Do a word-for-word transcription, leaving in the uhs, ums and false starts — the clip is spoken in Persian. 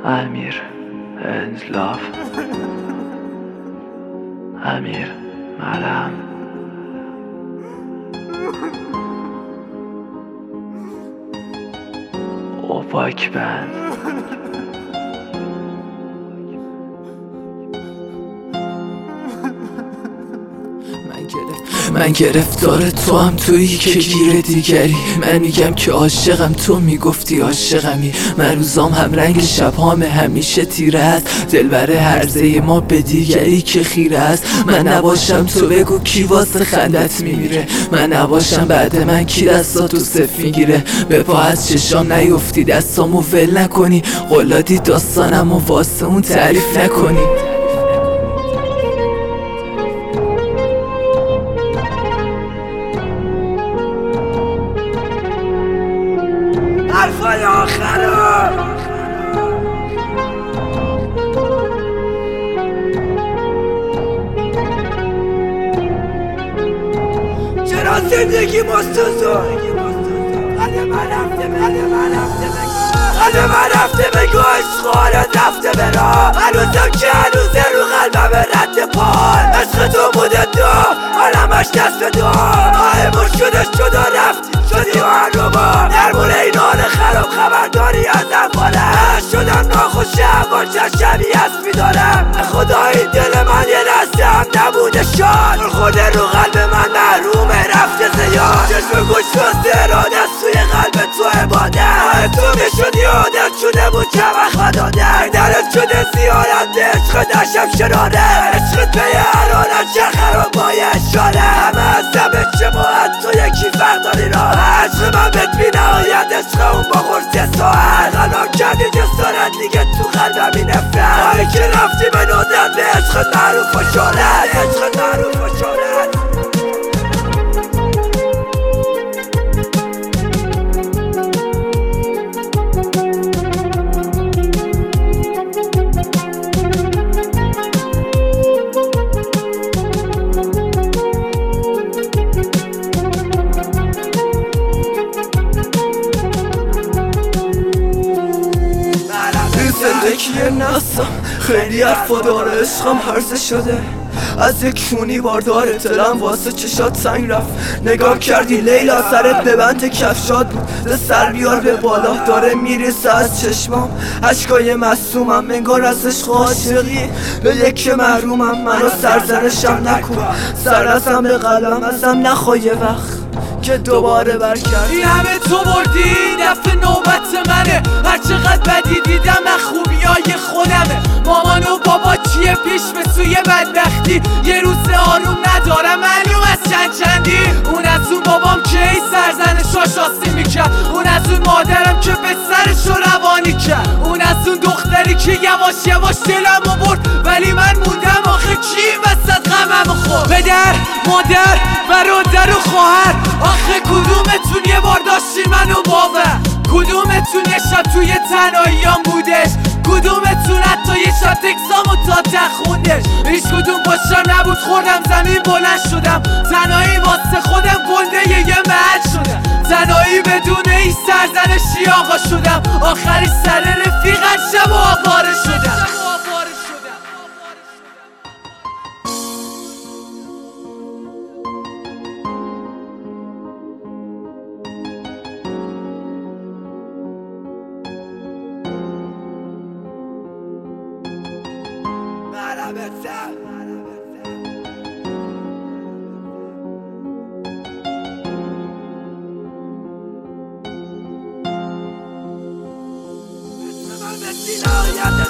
امیر and love امیر ملم اوپاک بند من گرفتار تو هم تویی که گیر دیگری. من میگم که عاشقم، تو میگفتی عاشقمی. من روزام هم رنگ شبهام همیشه تیره است. دلبر هرزه ما به دیگری که خیره است. من نباشم تو بگو کی واسه خندت میمیره. من نباشم بعد من کی دستاتو صف میگیره. به پا از چشام نیفتی دستامو ول نکنی. قلادی داستانمو واسه اون تعریف نکنی. حرفای آخره چرا زندگی مستوزو قلب من رفته قلب من رفته قلب من رفته بگو عشق حالت رفته برا. هنوزم که هنوزه رو قلبم رد پال. عشق تو بوده دو عالمش دست به دو. آهمون شدش جدا رفتی شدی من رو با درمون این حال خراب خبرداری از احواله. شدم ناخوشم با چشمی اسبی دارم. خدا این دل من یه لحظه هم نبوده شاد. خورده رو قلب من محرومه رفته زیاد. چشم گوش واسه ارادت توی قلب تو عبادت. تو میشدی عادت شده بود که وقت داده. درت شده زیارت عشق دشم شراره. عشقت به حرارت چه خرابای اشاره. همه از دمه چه باید تو یکی فرق داری راه. عشق من بهت بی نهایت عشق اون با خورسی ساعت. قلبم کردی جسارت دیگه تو قلبم این نفرت. آی که رفتی به ندرت به عشق معروف و شهرت. عشق معروف و شهرت. زندگی نستم خیلی حرفا داره. عشقم هرزه شده از یک کونی بارداره. دلم واسه چشات سنگ رفت. نگاه کردی لیلا سرت به بند کفشات بود. به سر بیار به بالا داره میریسه از چشمام. عشقای معصومم انگار از عشق عاشقی. به یک محرومم منو سرزنشم نکن. سر ازم به قلم ازم نخواه یه وقت که دوباره برگردی. همه تو بردی دفعه نوبت منه. هر چقدر بدی دیدم من خوبیای خودمه. مامان و بابا چیه پیش به سوی بدبختی. یه روز آروم ندارم معلوم از چند چندی. اون از اون بابام که ای سرزنشاش آسی میکرد. اون از اون مادرم که به سرش رو روانی کرد. اون از اون دختری که یواش یواش دلمو برد. ولی من موندم آخه کی وسط غممو خورد. پدر مادر برادر و خواهر. آخه کدومتون یه بار داشتی منو باور. کدومتون یه شب توی تنهاییام بودش. کدومتون حتی یه شب تکسامو تا تخوندش. هیچ کدوم پاشم نبود خوردم زمین بلند شدم. تنهایی واسه خودم گنده یه محل شدم. تنهایی بدون این سرزنشی آقا شدم. آخری سر رفیقت شب و آواره شدم. It's